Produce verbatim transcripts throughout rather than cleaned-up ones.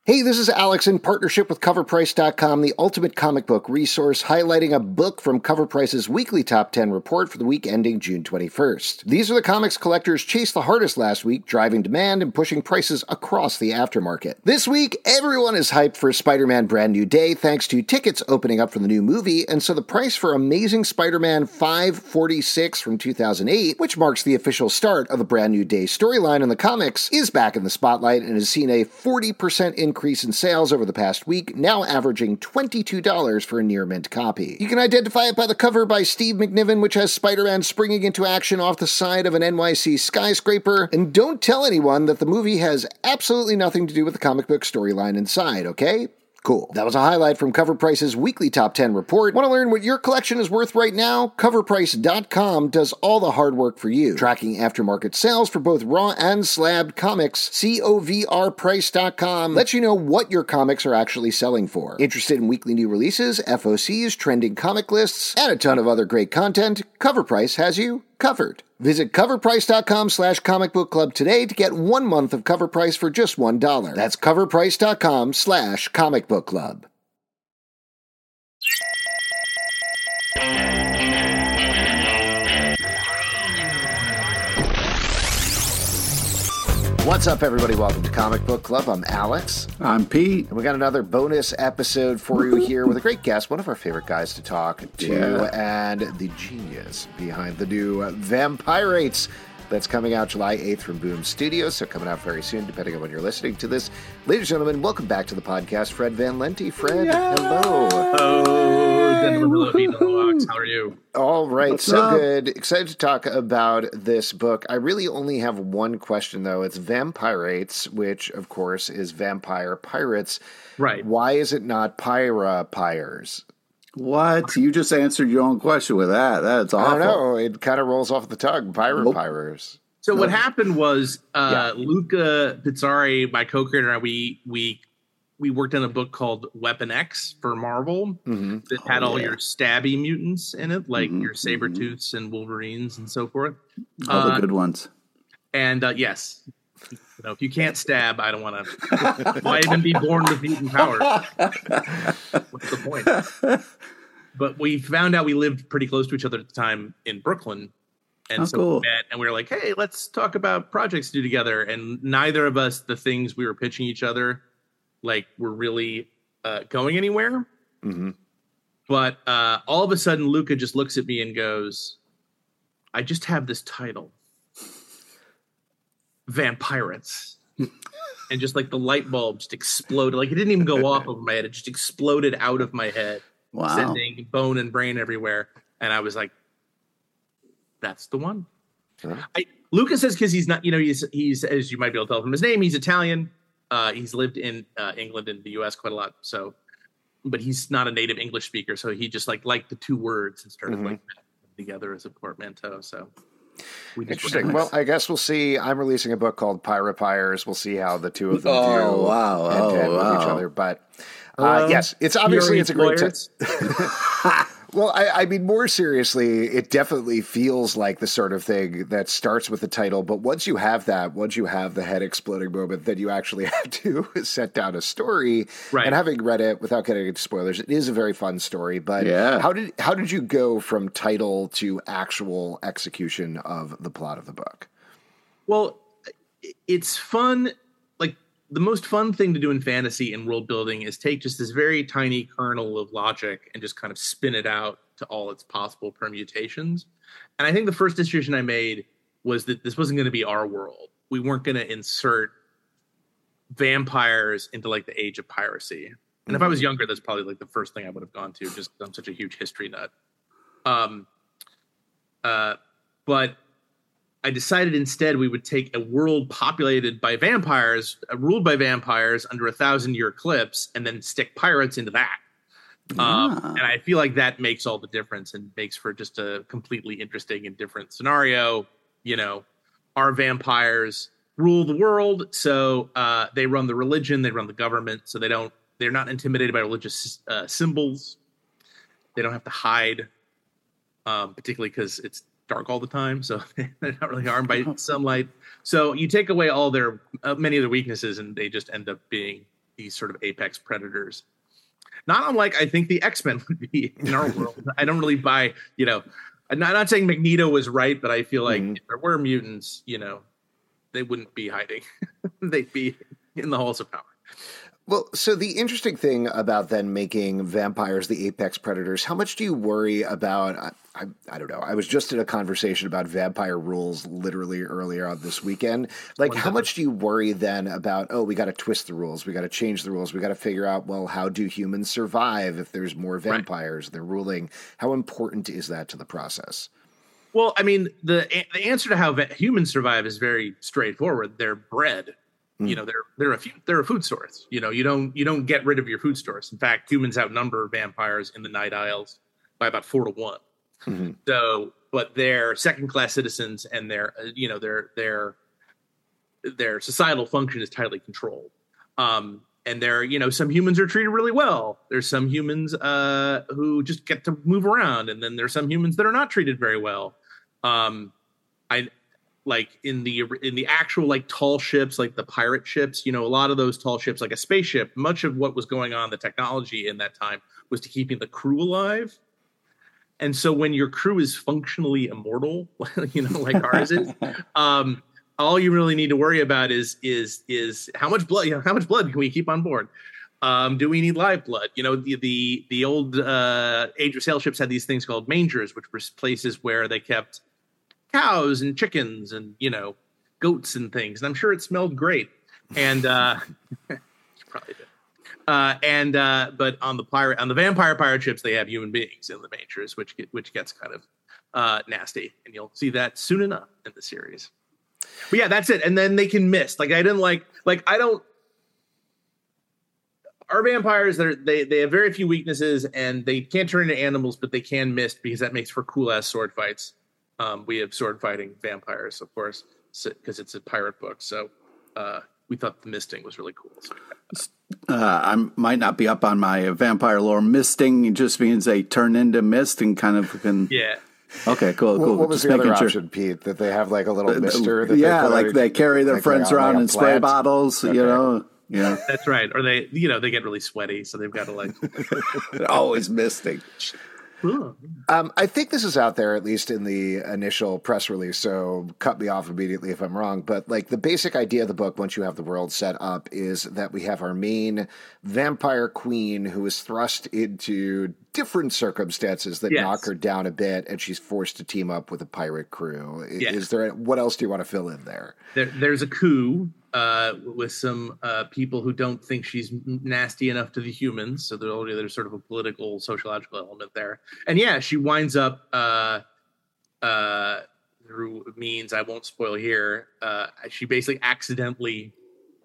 Hey, this is Alex in partnership with cover price dot com, the ultimate comic book resource, highlighting a book from CoverPrice's weekly top ten report for the week ending June twenty-first. These are the comics collectors chased the hardest last week, driving demand and pushing prices across the aftermarket. This week, everyone is hyped for Spider-Man Brand New Day thanks to tickets opening up for the new movie, and so the price for Amazing Spider-Man five forty-six from two thousand eight, which marks the official start of the Brand New Day storyline in the comics, is back in the spotlight and has seen a forty percent increase increase in sales over the past week, now averaging twenty-two dollars for a near-mint copy. You can identify it by the cover by Steve McNiven, which has Spider-Man springing into action off the side of an N Y C skyscraper. And don't tell anyone that the movie has absolutely nothing to do with the comic book storyline inside, okay? Cool. That was a highlight from CoverPrice's weekly top ten report. Want to learn what your collection is worth right now? cover price dot com does all the hard work for you. Tracking aftermarket sales for both raw and slabbed comics, cover price dot com lets you know what your comics are actually selling for. Interested in weekly new releases, F O Cs, trending comic lists, and a ton of other great content? CoverPrice has you covered. Visit cover price dot com slash comic book club today to get one month of CoverPrice for just one dollar. That's cover price dot com slash comic book club. What's up, everybody? Welcome to Comic Book Club. I'm Alex. I'm Pete. And we got another bonus episode for you here with a great guest, one of our favorite guys to talk to, yeah. and the genius behind the new Vampirates that's coming out July eighth from Boom Studios, so coming out very soon, depending on when you're listening to this. Ladies and gentlemen, welcome back to the podcast, Fred Van Lente. Fred, yeah. hello. Hello, gentlemen. Hello, Pete. Hello, Alex. How are you? All right, What's so up? good. Excited to talk about this book. I really only have one question, though. It's Vampirates, which, of course, is vampire pirates. Right. Why is it not Pyra Pyres? What? You just answered your own question with that. That's awful. I don't know. It kind of rolls off the tongue. Pyra Nope. Pyres. So No. what happened was uh, Yeah. Luca Pizzari, my co-creator, and I, we we we worked on a book called Weapon X for Marvel Mm-hmm. that had Oh, all yeah. your stabby mutants in it, like Mhm, your Sabretooths and Wolverines and so forth. All Uh, the good ones. And uh, yes, you know, if you can't stab, I don't want to. Why even be born with mutant powers? What's the point? But we found out we lived pretty close to each other at the time in Brooklyn. And Oh, so cool. we met and we were like, hey, let's talk about projects to do together. And neither of us, the things we were pitching each other, like were really uh, going anywhere. Mm-hmm. But uh, all of a sudden, Luca just looks at me and goes, I just have this title, Vampirates. And just like the light bulb just exploded. Like it didn't even go off over my head. It just exploded out of my head, Wow. sending bone and brain everywhere. And I was like, that's the one. Huh? I, Lucas says because he's not, you know, he's, he's, as you might be able to tell from his name, he's Italian. Uh, he's lived in uh, England and the U S quite a lot. So, but he's not a native English speaker. So he just like liked the two words and started Mhm. like putting them together as a portmanteau. So we just Interesting. went- Well, I guess we'll see. I'm releasing a book called Pyra Pyres. We'll see how the two of them Oh, do wow. hand to hand Oh, with each wow. other. But uh, Uh, yes, it's obviously Fury it's a great time. lawyers. Well, I, I mean, more seriously, it definitely feels like the sort of thing that starts with the title. But once you have that, once you have the head exploding moment, then you actually have to set down a story. Right. And having read it, without getting into spoilers, it is a very fun story. But Yeah. how did how did you go from title to actual execution of the plot of the book? Well, i- it's fun. Like the most fun thing to do in fantasy and world building is take just this very tiny kernel of logic and just kind of spin it out to all its possible permutations. And I think the first decision I made was that this wasn't going to be our world. We weren't going to insert vampires into like the age of piracy. And mm-hmm. if I was younger, that's probably like the first thing I would have gone to, just 'cause I'm such a huge history nut. Um, uh, but I decided instead we would take a world populated by vampires, uh, ruled by vampires under a thousand year eclipse, and then stick pirates into that. Um, Ah. and I feel like that makes all the difference and makes for just a completely interesting and different scenario. You know, our vampires rule the world, so uh, they run the religion, they run the government, so they don't, they're not intimidated by religious uh, symbols. They don't have to hide, um, particularly because it's dark all the time, so they're not really harmed by sunlight. So you take away all their uh, many of their weaknesses, and they just end up being these sort of apex predators. Not unlike I think the X-Men would be in our world. I don't really buy, you know, I'm not, not saying Magneto was right, but I feel like mm-hmm. if there were mutants, you know, they wouldn't be hiding. They'd be in the halls of power. Well, so the interesting thing about then making vampires the apex predators, how much do you worry about, I, I, I don't know, I was just in a conversation about vampire rules literally earlier on this weekend. Like, how much do you worry then about, oh, we got to twist the rules, we got to change the rules, we got to figure out, well, how do humans survive if there's more vampires, right. They're ruling? How important is that to the process? Well, I mean, the the answer to how va- humans survive is very straightforward. They're bred. You know, they're they're a few, they're a food source. You know, you don't you don't get rid of your food source. In fact, humans outnumber vampires in the Night Isles by about four to one. Mm-hmm. So, but they're second class citizens, and their you know their their their societal function is tightly controlled. Um, and there, you know, some humans are treated really well. There's some humans uh, who just get to move around, and then there's some humans that are not treated very well. Um, I. Like in the in the actual like tall ships, like the pirate ships, you know, a lot of those tall ships, like a spaceship, much of what was going on, the technology in that time was to keeping the crew alive. And so when your crew is functionally immortal, you know, like ours is, um, all you really need to worry about is is is how much blood, you know, how much blood can we keep on board? Um, do we need live blood? You know, the the the old uh, Age of Sail ships had these things called mangers, which were places where they kept cows and chickens and, you know, goats and things. And I'm sure it smelled great. And uh, probably did. Uh, and uh, but on the pirate, on the vampire pirate ships, they have human beings in the mangers, which get, which gets kind of uh, nasty. And you'll see that soon enough in the series. But yeah, that's it. And then they can mist. Like I didn't like, like I don't. Our vampires, they're, they they have very few weaknesses, and they can't turn into animals, but they can mist because that makes for cool ass sword fights. Um, we have sword fighting vampires, of course, because so, it's a pirate book. So uh, we thought the misting was really cool. So uh, I might not be up on my vampire lore. Misting just means they turn into mist and kind of can. Yeah. Okay, cool, cool. What, what was just the other sure. option, Pete? That they have like a little mister? That yeah, they like they carry their like friends like around like in spray plant? bottles, okay. You know. Yeah, that's right. Or they, you know, they get really sweaty, so they've got to like always misting. Um, I think this is out there, at least in the initial press release, so cut me off immediately if I'm wrong. But like the basic idea of the book, once you have the world set up, is that we have our main vampire queen who is thrust into different circumstances that yes. knock her down a bit, and she's forced to team up with a pirate crew. Yes. Is there, what else do you want to fill in there? there there's a coup. Uh, with some uh, people who don't think she's nasty enough to the humans. So there's already there's sort of a political, sociological element there. And yeah, she winds up uh, uh, through means I won't spoil here. Uh, she basically accidentally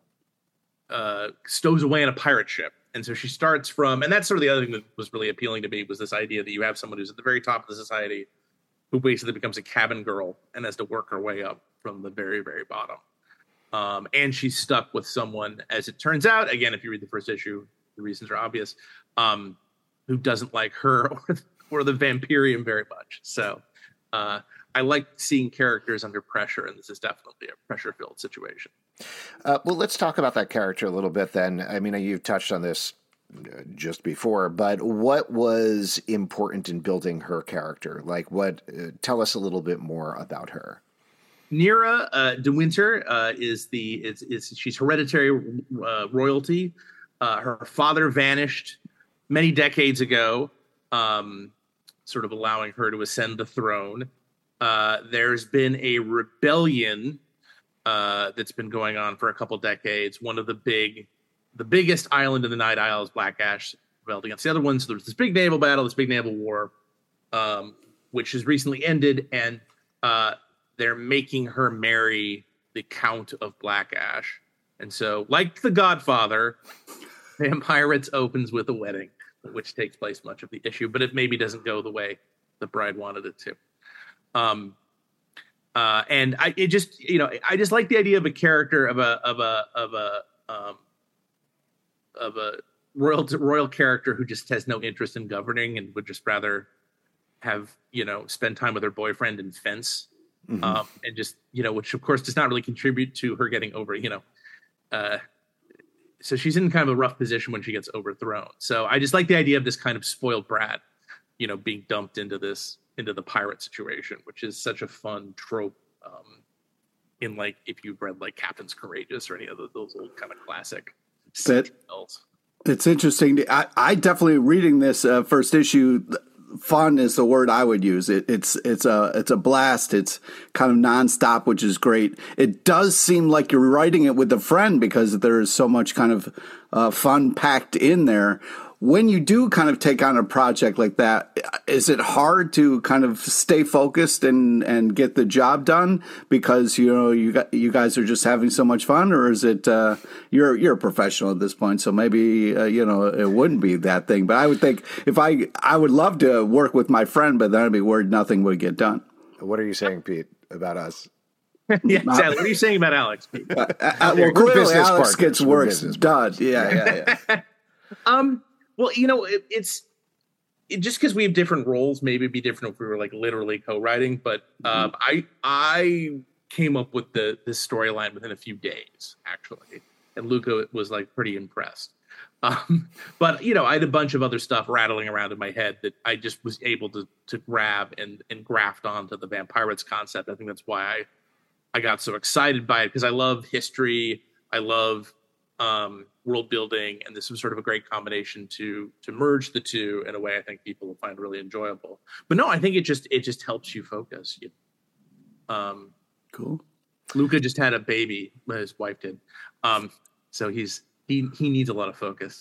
uh, stows away in a pirate ship. And so she starts from, and that's sort of the other thing that was really appealing to me was this idea that you have someone who's at the very top of the society who basically becomes a cabin girl and has to work her way up from the very, very bottom. Um, and she's stuck with someone, as it turns out, again, if you read the first issue, the reasons are obvious, um, who doesn't like her or, or the Vampirium very much. So uh, I like seeing characters under pressure, and this is definitely a pressure-filled situation. Uh, well, let's talk about that character a little bit then. I mean, you've touched on this just before, but what was important in building her character? Like, what? Uh, tell us a little bit more about her. Nira uh, de Winter uh, is the is, is she's hereditary uh, royalty. Uh, her father vanished many decades ago, um, sort of allowing her to ascend the throne. Uh, there's been a rebellion uh, that's been going on for a couple decades. One of the big, the biggest island in the Night Isles, Black Ash, rebelled against the other one. So there's this big naval battle, this big naval war, um, which has recently ended, and uh, they're making her marry the Count of Black Ash. And so, like The Godfather, Vampirates opens with a wedding, which takes place much of the issue, but it maybe doesn't go the way the bride wanted it to. Um, uh, and I, it just, you know, I just like the idea of a character of a, of a, of a, um, of a royal, royal character who just has no interest in governing and would just rather have, you know, spend time with her boyfriend and fence. Mm-hmm. Um, and just, you know, which of course does not really contribute to her getting over, you know, uh, so she's in kind of a rough position when she gets overthrown. So I just like the idea of this kind of spoiled brat, you know, being dumped into this into the pirate situation, which is such a fun trope. Um, in like if you've read like Captain's Courageous or any of those old kind of classic that, it's interesting. I, I definitely reading this uh, first issue. Fun is the word I would use. It, it's it's a it's a blast. It's kind of nonstop, which is great. It does seem like you're writing it with a friend because there is so much kind of uh, fun packed in there. When you do kind of take on a project like that, is it hard to kind of stay focused and, and get the job done because, you know, you got, you guys are just having so much fun, or is it, uh, you're, you're a professional at this point. So maybe, uh, you know, it wouldn't be that thing, but I would think if I, I would love to work with my friend, but then I'd be worried nothing would get done. What are you saying, Pete, about us? yeah, exactly. What are you saying about Alex, Pete? Uh, uh, well, clearly Alex gets work done. Yeah, yeah, yeah. um, Well, you know, it, it's it, just because we have different roles. Maybe it'd be different if we were like literally co-writing. But um, mm-hmm. I I came up with the this storyline within a few days, actually, and Luca was like pretty impressed. Um, but you know, I had a bunch of other stuff rattling around in my head that I just was able to to grab and and graft onto the Vampirates concept. I think that's why I I got so excited by it, because I love history. I love um, world building, and this was sort of a great combination to to merge the two in a way I think people will find really enjoyable. But no, I think it just it just helps you focus. You, um, cool. Luca just had a baby. His wife did, um, so he's he he needs a lot of focus.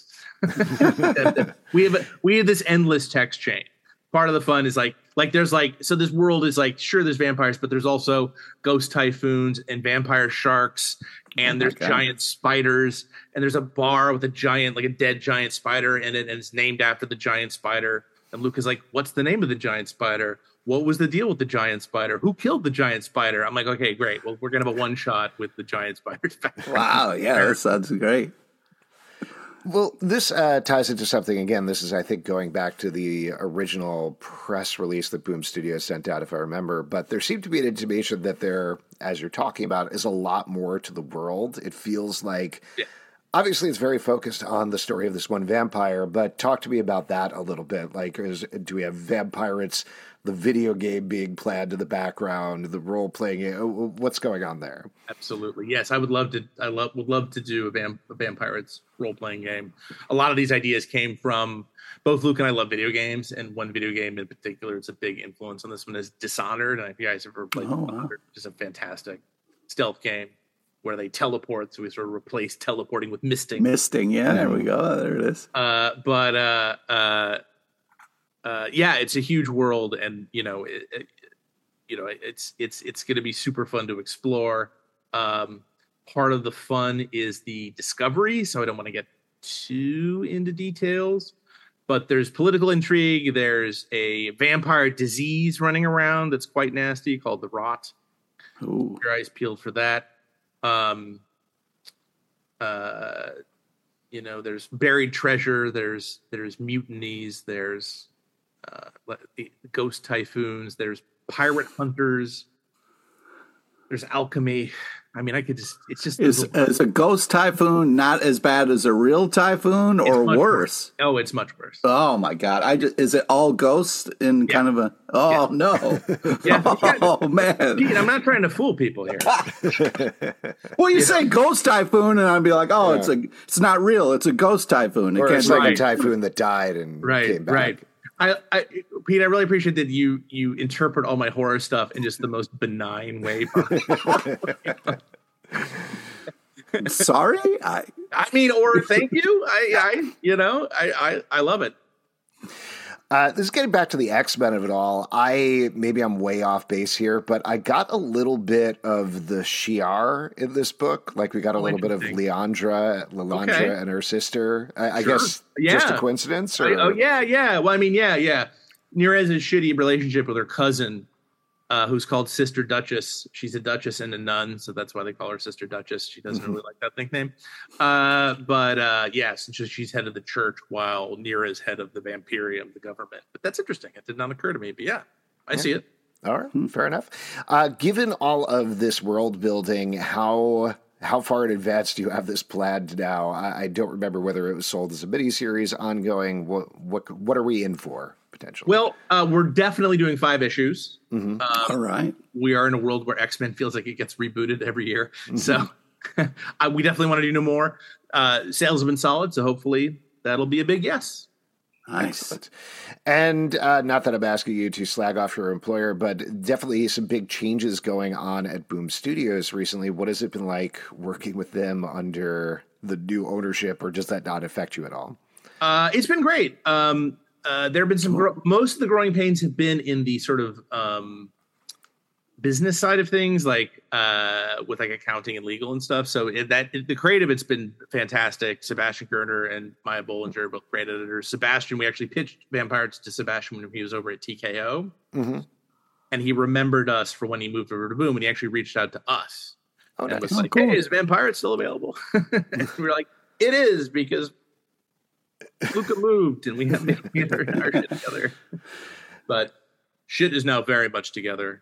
we have a, we have this endless text chain. Part of the fun is like like there's like so this world is like, sure, there's vampires, but there's also ghost typhoons and vampire sharks, and oh there's God. giant spiders, and there's a bar with a giant, like a dead giant spider in it, and it's named after the giant spider. And Luke is like, what's the name of the giant spider? What was the deal with the giant spider? Who killed the giant spider? I'm like, okay, great. Well, we're gonna have a one shot with the giant spider. Wow, yeah, that sounds great. Well, this uh, ties into something, again, this is, I think, going back to the original press release that Boom Studios sent out, if I remember, but there seemed to be an intimation that there, as you're talking about, is a lot more to the world. It feels like, yeah. Obviously, it's very focused on the story of this one vampire, but talk to me about that a little bit. Like, is, do we have Vampirates, the video game being planned in the background, the role-playing, what's going on there? Absolutely. Yes, I would love to I love would love to do a, Vamp, a Vampirates role-playing game. A lot of these ideas came from, both Luke and I love video games, and one video game in particular, it's a big influence on this one, is Dishonored. And if you guys have ever played oh, Dishonored, wow. It's a fantastic stealth game where they teleport, so we sort of replace teleporting with misting. Misting, yeah, there we go. There it is. Uh, but uh, uh, uh, yeah, it's a huge world, and you know, it, it, you know, it's it's it's going to be super fun to explore. Um, part of the fun is the discovery, so I don't want to get too into details. But there's political intrigue. There's a vampire disease running around that's quite nasty called the Rot. Ooh. Your eyes peeled for that. Um, uh, you know, there's buried treasure, there's, there's mutinies, there's, uh, ghost typhoons, there's pirate hunters, there's alchemy. I mean, I could just, it's just. Is, is a ghost typhoon not as bad as a real typhoon, or worse? worse? Oh, it's much worse. Oh my God. I just, is it all ghosts in yeah. kind of a, oh yeah. no. yeah. Oh man. Pete, I'm not trying to fool people here. Well, you yeah. say ghost typhoon and I'd be like, oh, yeah. it's a, it's not real. It's a ghost typhoon. It or can't it's be like right. a typhoon that died and right, came back. Right. I, I, Pete, I really appreciate that you you interpret all my horror stuff in just the most benign way possible. Sorry, I I mean, or thank you. I, I you know, I, I, I love it. Uh, this is getting back to the X-Men of it all. I maybe I'm way off base here, but I got a little bit of the Shi'ar in this book. Like we got a oh, little bit of Liandra, Lilandra, okay. and her sister. I, I sure. guess yeah. just a coincidence. Or? I, oh yeah, yeah. Well, I mean, yeah, yeah. Nerez's shitty relationship with her cousin, uh, who's called Sister Duchess. She's a duchess and a nun, so that's why they call her Sister Duchess. She doesn't mm-hmm. really like that nickname. Uh, but uh, yes, yeah, she's head of the church while Nerez head of the Vampirium, the government. But that's interesting. It did not occur to me. But yeah, I yeah. see it. All right, fair enough. Uh, given all of this world building, how How far in advance do you have this planned now? I, I don't remember whether it was sold as a miniseries, ongoing. What what what are we in for potentially? Well, uh, we're definitely doing five issues. Mm-hmm. Um, All right. We are in a world where X-Men feels like it gets rebooted every year, mm-hmm. so I, we definitely want to do no more. Uh, sales have been solid, so hopefully that'll be a big yes. Nice. Excellent. And uh, not that I'm asking you to slag off your employer, but definitely some big changes going on at Boom Studios recently. What has it been like working with them under the new ownership, or does that not affect you at all? Uh, it's been great. Um, uh, there have been some, gro- most of the growing pains have been in the sort of um, business side of things, like uh, with like accounting and legal and stuff. So it, that it, the creative, it's been fantastic. Sebastian Gerner and Maya Bollinger, both great editors. Sebastian, we actually pitched Vampires to Sebastian when he was over at T K O. Mm-hmm. And he remembered us for when he moved over to Boom, and he actually reached out to us. Oh, and nice. was oh, like, cool. Hey, is Vampire still available? And we were like, it is, because Luca moved and we had, we had our, our shit together. But shit is now very much together.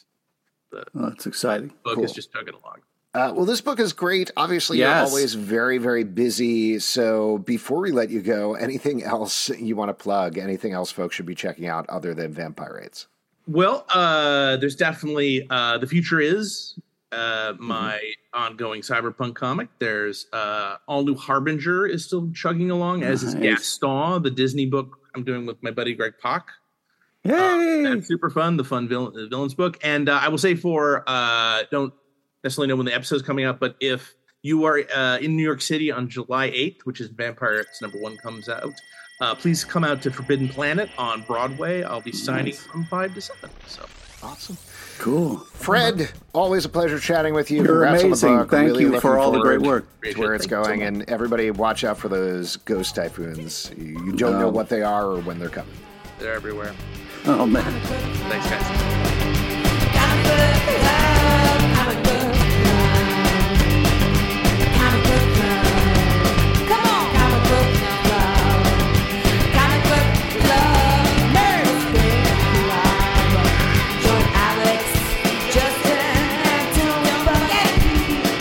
The oh, that's exciting. Book cool. is just chugging along. Uh, well, this book is great. Obviously, yes. You're always very, very busy. So before we let you go, anything else you want to plug? Anything else folks should be checking out other than Vampirates? Well, uh, there's definitely uh, The Future Is, uh, my mm-hmm. ongoing cyberpunk comic. There's uh, All New Harbinger is still chugging along, as nice. is Gaston, the Disney book I'm doing with my buddy Greg Pak. Yay! Uh, that's super fun, the fun villain, the villains book. And uh, I will say for, uh, don't necessarily know when the episode's coming up, but if you are uh, in New York City on July eighth, which is Vampirates number one comes out, uh, please come out to Forbidden Planet on Broadway. I'll be signing nice. from five to seven. So awesome. Cool. Fred, always a pleasure chatting with you. You're Congrats amazing. On the book. Thank really you for all the great work. To where it's Thank going. So and everybody watch out for those ghost typhoons. You, you don't um, know what they are or when they're coming. They're everywhere. Oh, man. Thanks, guys.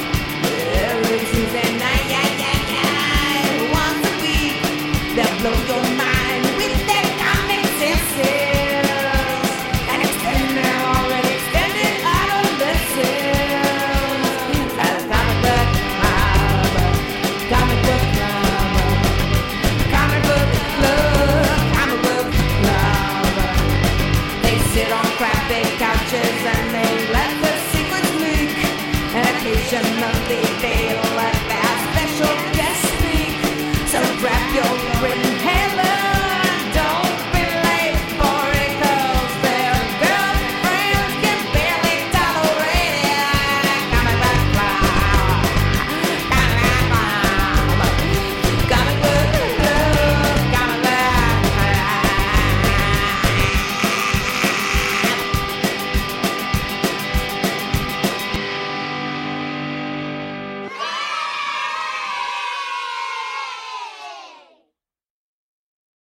Blow your